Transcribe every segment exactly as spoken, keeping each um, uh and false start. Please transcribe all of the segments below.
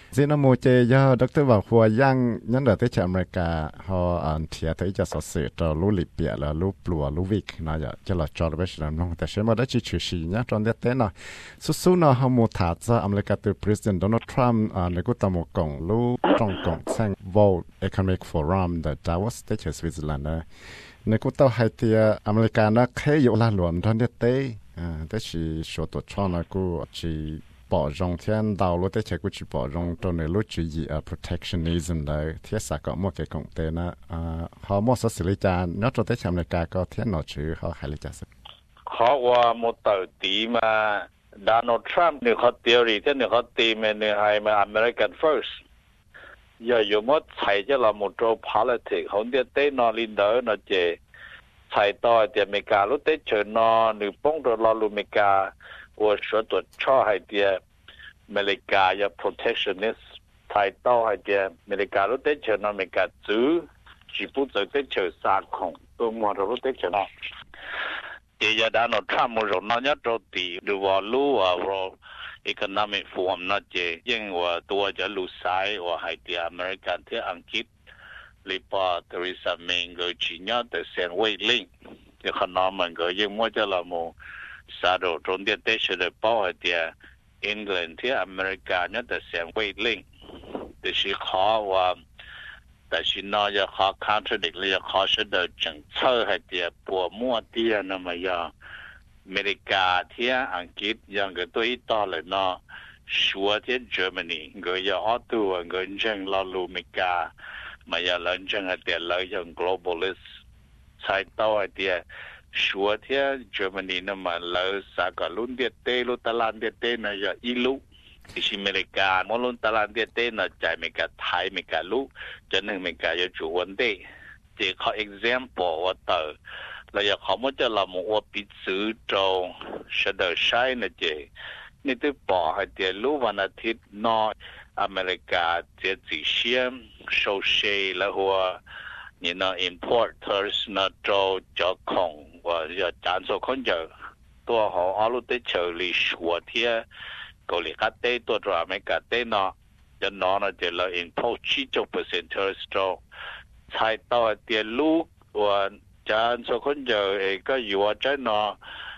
Dĩ nó mô chê do doctor vào hùa yang nhân đợt tới ở America họ ẩn thịa thấy cho sở sự cho lũ lịp bịa là lũ plùa lũ vịt nó giờ cho là cho là làm nôngแต่ใช่ไหมได้chỉ chữ gì nhá trong đấy nó số số nó họ mua thả ra America từ President Donald Trump à nếu có tầm một cổng lũ trong cổng sang World Economic Forum tại Davos tới ở Switzerland đó nếu có tao hay thì America nó khé dụ là luận trong đấy tới à tới chỉ số tổ cho nó cũng chỉ bỏ rong thiên đào lúc tới chạy cũng chỉ bỏ rong trong này lúc chỉ gì à protectionism đấy thiết xã có một cái công ty nó à họ mua số xử lý cha nó cho tới chạm này cả có thiên nào chứ họ hay lý cha sự họ qua một tờ tí mà Donald Trump nếu họ theory thế nếu họ tìm nếu hay mà American first giờ dùng một chạy cho là một chỗ politics không biết tới nó liên đới nó chế chạy to thì mấy cả lúc tới chơi nó nếu bông rồi lo luôn mấy cả我说的超海的美利加有 protectionist 太多海的美利加都得求那美加族只不走得求杀空都摸着都得求那这些当然他们说那家着地如果路啊我 economic form 那些因为多着路塞我海的 American 的安吉里巴 Theresa May 个只要的先为令就可能们个因为这了么xã hội trong địa tế sẽ được bảo vệ địa England thì America nhất là sẽ quay link thì sẽ khó và tại vì nóจะkhó contradict là khó sẽ được chẳng chơi hay địa bộ mua địa nó mà giờ America thì Anh Quốc yang cái đối to là nó xua thì Germany người giờ Auto người dân lo lu America mà giờ lần dân hay địa lợi dụng globalist sai tao hay địa Sure thế Germany nó mà lỡ xa cả luôn địa tê luôn ta lan địa tê nó giờ ít lúc thì xin America mỗi luôn ta lan địa tê nó chạy mấy cái Thái mấy cái lúc cho nên mấy cái giờ chủ vấn đề thì có example và tờ là giờ họ muốn cho làm một bị xử trong sẽ được sai nữa chứ nên tôi bỏ hai địa lúc và là thiết nó America thì chỉ xem sâu xe là hoa you know importers nó cho cho không và giờ sản xuất không giờ tôi họ ở lúc tới chờ lý số thì có lý khác tế tôi rồi mấy cái tế nó cho nó là chỉ là import chỉ cho percentage cho sai tao tiền lúc và sản xuất không giờ cái gì và trái nó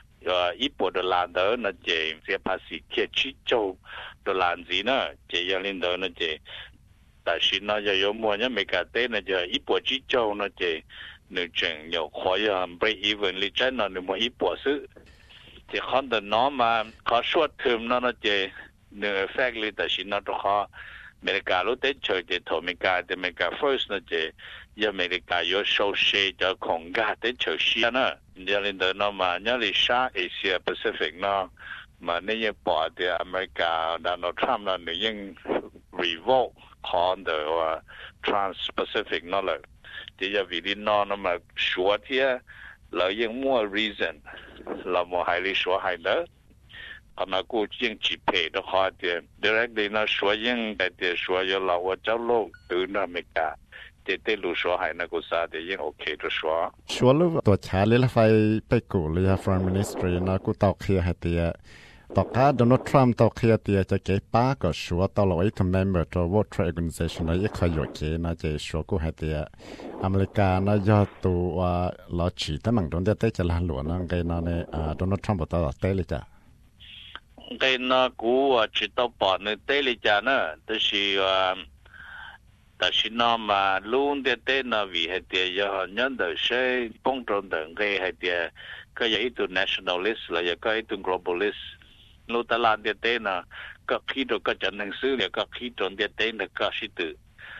và ít bộ đồ làm đó nó chỉ sẽ phát triển chỉ cho đồ làm gì nữa chỉ là lên đó nó chỉ tại vì nó giờ có mua những mấy cái tên này giờ ít bộ chỉ cho nó chỉ nếu chẳng nhiều khó giờ break even lý trái nó nếu mà ít bộ sự thì không được nó mà có short term nó nó chỉ nếu effect lý tại vì nó đó khó America lúc tới chơi thì thôi America thì America first nó chỉ giờ America có số xe cho không cả tới chơi xe nữa giờ lên đó nó mà nhớ lý sa Asia Pacific nó mà nếu như bỏ thì America Donald Trump nó nếu như revoke on the uh, Trans-Pacific nó là thì giờ vì nó nó mà số thì lợi dụng mua reason là một hai lý số hai đó còn nó cũng chỉ chỉ pay đó họ thì directly nó số những cái thì số giờ là ở châu lô từ nó mới cả thì tới lúc số hai nó cũng sao thì những ok đó số số lúcตัวช้าเลยละไฟไปกูเลย Foreign Ministry nó cũngตอกเคลียร์ให้เตียต่อการโดนัลด์ทรัมป์ต่อเคลียร์เตียจะเก็บป้าก็ชัวต่อเราไอ้ทำ member ตัว World Trade Organization นะยังขยอยเกนะจะชัวกูให้เตียอเมริกานะยอดตัวเราฉีดแต่มันโดนเตะจะลาหลวงนะไงนะเนี่ยโดนัลด์ทรัมป์บอกต่อเตะเลยจ้ะไงนะกูว่าฉีดต่อปอดเนี่ยเตะเลยจ้ะนะแต่สิว่าแต่สิน้องมาลุงเตะนะวิให้เตียยอดยันเดอใช้ป้องกันเดินไงให้เตียก็ยังอีตัว nationalist แล้วยังก็อีตัว globalist lúc ta làm địa tế na các khi đó các chân hành xử các khi trong địa tế na các sĩ tử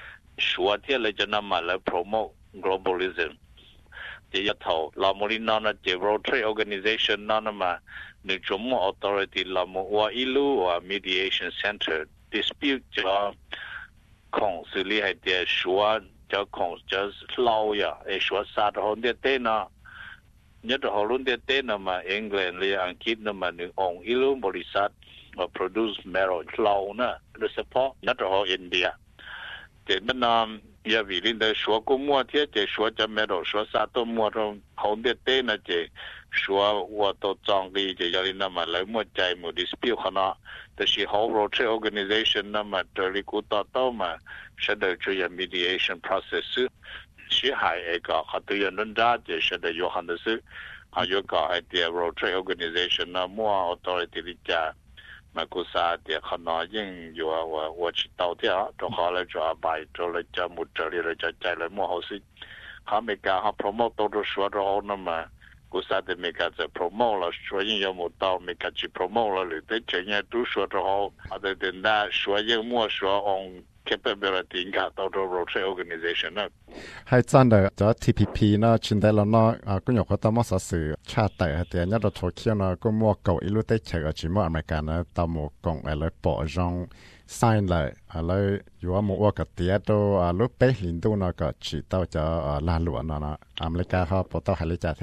số thì là cho nó mà là promote globalism chỉ là thầu là một liên nó là chỉ World Trade Organization nó mà nếu chúng một authority là một và ilu và mediation center dispute cho không xử lý hay địa số cho không cho lâu ya số sát hồn địa tế na nhất là họ luôn địa tế nó mà England là Anh Quốc nó mà những ông ilu bồi sát và produce marrow lâu nữa để support nhất là họ India thì nó giờ vì liên đời số cũng mua thiết chỉ số cho marrow số sát tôi mua trong họ địa tế nó chỉ số và tôi chọn đi chỉ cho nên nó mà lấy mua chạy một dispute họ nó แต่是 whole road trip organization 那么这里古到到嘛是的这样 mediation process 是还一个和对人论家就是的有很多事还有个 idea road trip organization 那么 authority 的家嘛古啥的可能因有啊我我知道的啊就好了就拜就了就没这里了就在了么好事他没干他 promote 都都说着好那么古啥的没干在 promote 了所以有没到没干去 promote 了了对这样都说着好 other than that 所以没说 on capability 应该到到 road trip organization 呢 hay chăng là cho T P P nó trên đây là nó cũng nhiều cái tao mua sự cha tại thì nhớ được thôi kia nó cũng mua cầu ít lúc tới chơi ở chỉ mua American nó tao mua công ở lại bỏ trong sign lại ở lại dù mua cái tiệt đó lúc bé liền đâu nó có chỉ tao cho là lụa nó nó American họ bỏ tao hay lấy trả thế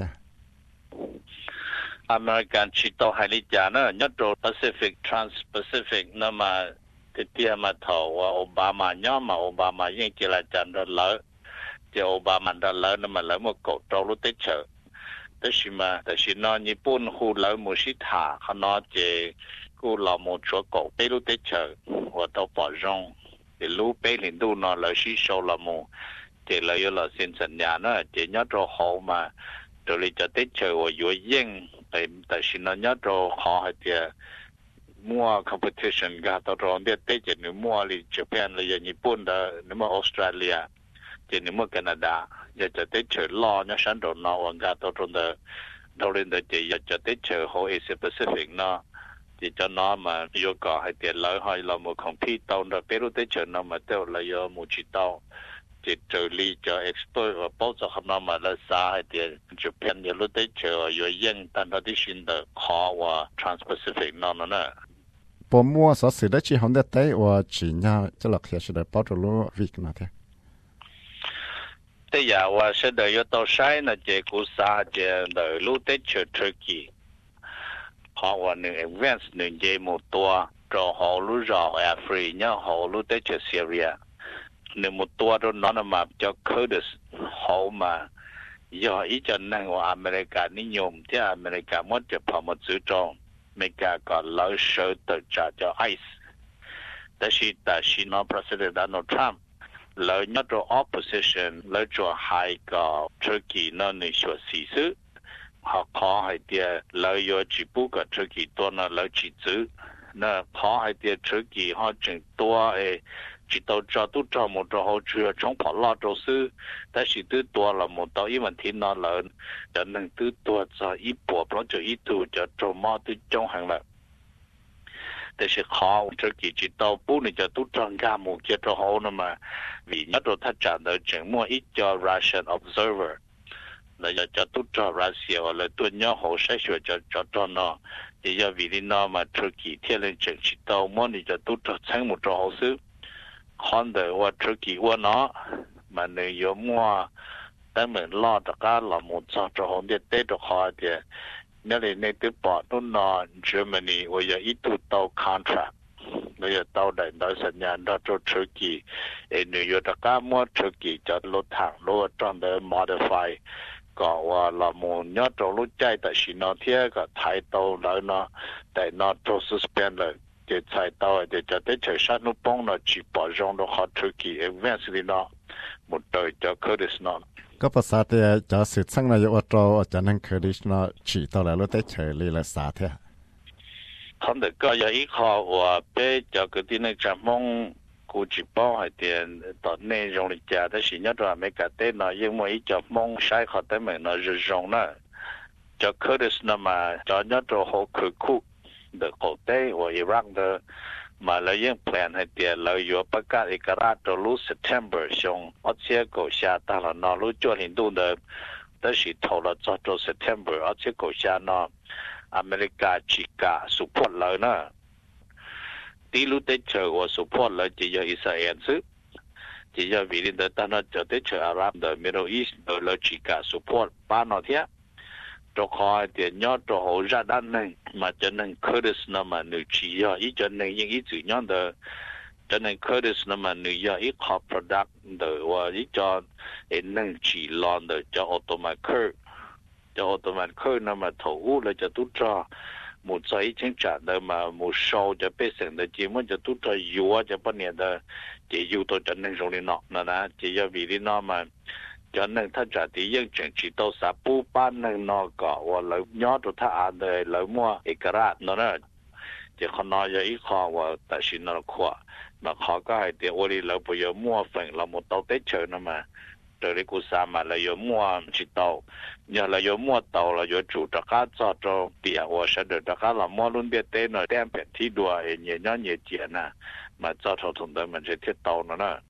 American chỉ tao hay lấy trả nó nhớ được Pacific Trans-Pacific nó mà thì tiệm mà thầu Obama nhóm mà Obama những chỉ là chọn được lỡ thì Obama đã lỡ nó mà lỡ một cổ trâu lúc tới chợ thế thì mà thế thì nó như bốn khu lỡ một xí thả họ nó chỉ khu là một chỗ cổ tới lúc tới chợ và tao bỏ rong thì lúc bé liền đu nó lỡ xí sâu là một thì lỡ yêu là xinสัญญา nó chỉ nhớ cho họ mà rồi đi cho tới chợ và vừa yên tại tại vì nó nhớ cho họ hay thì mua competition ga tao rồi để tới chợ nếu mua đi Japan là Nhật Bản đó nếu mà Australia chỉ nếu mà Canada giờ cho tới chợ lo nhá sáng đầu nó và ga tao rồi đó đầu lên đó chỉ giờ cho tới chợ họ Asia Pacific nó chỉ cho nó mà yêu cầu hay tiền lợi hay là một compete tao đó bé lúc tới chợ nó mà tao là yêu một chỉ tao chỉ trợ lý cho export và bao giờ không nó mà là xa hay tiền Japan giờ lúc tới chợ yêu yên但它的新的好và Trans-Pacific nó nó nè bộ mua số sự đó chỉ không được tới và chỉ nhau cho là khi sẽ được bao trùm luôn việc nào thế thế giờ và sẽ đợi cho tao sai là chỉ cố sa chỉ đợi lúc tới chợ Turkey họ và những events những gì một tour cho họ lúc rõ Africa nhá họ lúc tới chợ Syria những một tour đó nó mà cho Kurds họ mà giờ ý cho năng của America ní nhôm chứ America mất cho họ một sự trong America có lỡ sợ tự trả cho ICE đó là đó là nó President Donald Trump lỡ nhớ cho opposition lỡ cho hai cái Turkey nó nên sửa sĩ sự họ khó hay địa lỡ yo chỉ bu cái Turkeyตัวnó lỡ chỉ giữ nó khó hay địa Turkey họ chừngตัวấy chỉ tao cho tôi cho một trò hậu chưa trong跑lo trò sư但是tôiตัวlà một tao ý vấn đề nó là cho nên tôiตัวcho ít bộ nó cho ít tu cho cho mà tôi trong hàng làแต่是好这几只到不能叫都专家目接着好那么vì nhớ đồ他讲的整末一叫 Russian observer 那要叫都叫 Russia 或者对鸟好筛选叫叫叫那也要为你那么出几天的整起到么你就都叫参目做好事看的我出几我那嘛你有么但们拉大家老么做做好的对着好的那里那对保都那 Germany 我要一度到 contract 我要到来到สัญญาณ到做出几诶你有大家么出几就路趟路装的 modify ก็ว่าเราโมยอดรู้ใจแต่สินอเทียก็ไทยโตแล้วเนาะแต่นอตัว suspend เลยจะไทยโตจะจะได้ใช้ชานุปงเนาะจีบจงเราขอทุกีเอเวนส์ลีเนาะหมดเลยจะเคอร์ดิสเนาะก็ภาษาเดียจะสื่อสั่งนายกเราจะนั่งเคอร์ดิสเนาะจีต่อแล้วได้ใช้ลีละสาเทียเขาเด็กก็ยังอีกข้อว่าเป้จะก็ที่นั่งจำมงกูจีบให้เดียนตอนนี้โรงเรียนแต่สิ่งนี้เราไม่กล้าเต้นนะยังไม่จะมองใช้เขาแต่เหมือนเราจะจงนะจะเคยได้สนมาจะนี้เราเขาคือคู่เด็กเขาเต้ว่าอิรักเดอมาแล้วยังแพลนให้เดียเราอยู่ประกาศเอกราชเรารู้ September ชงอัเชียกูชาตาละนอรู้จวนหินดูเดิมแต่สิโทรเราจะจ September อัเชียกูชานออเมริกาชิกาสุพจน์เลยนะที่รู้ได้เจอว่าสุพจน์เลยจะยังอิสราเอลซึจะยังวิลินเดอร์ตอนนั้นจะได้เจออาหรับเดอร์มิดเดิลอีสต์เดอร์เลยชิกาสุพจน์บ้านเราเทียตัวคอยเดียนยอดตัวหัวจัดด้านหนึ่งมาจะนั่งเคอร์ดิสนั่นมาหนึ่งชียออีจะนั่งยังอีจุดยอดเดอร์จะนั่งเคอร์ดิสนั่นมาหนึ่งยออีคอร์โปรดักต์เดอร์ว่าอีจะเอ็นนั่งชีลอนเดอร์จะออโตมาเคอร์จะออโตมาเคอร์นั่นมาถูกเลยจะตุ้ดจ้า một giấy chính trả đời mà một sau cho biết rằng là chỉ muốn cho tôi cho yếu cho bao nhiêu đó chỉ yếu tôi cho nên rồi nó nó là chỉ do vì nó mà cho nên他trả thì những chuyện chỉ đâu sa bu ban nên nó có và lỡ nhớ được他ăn的lỡ mua一个啦nó là chỉ còn nói cho ít khó và tại sao nó khó nó khó cái hay thì我哋lỡ不要mua phần là một tàu tết chơi nữa mà rồi đi cụ sa mà là有mua chỉ tàu nhờ là有mua tàu là有chủ cho cá cho cho tiền và sẽ được cho cá là mua luôn biết tên rồi đem biệt thi đùa nhẹ nhõm nhẹ tiền nè mà cho thầu thùng đó mình sẽ thiết tàu nữa nè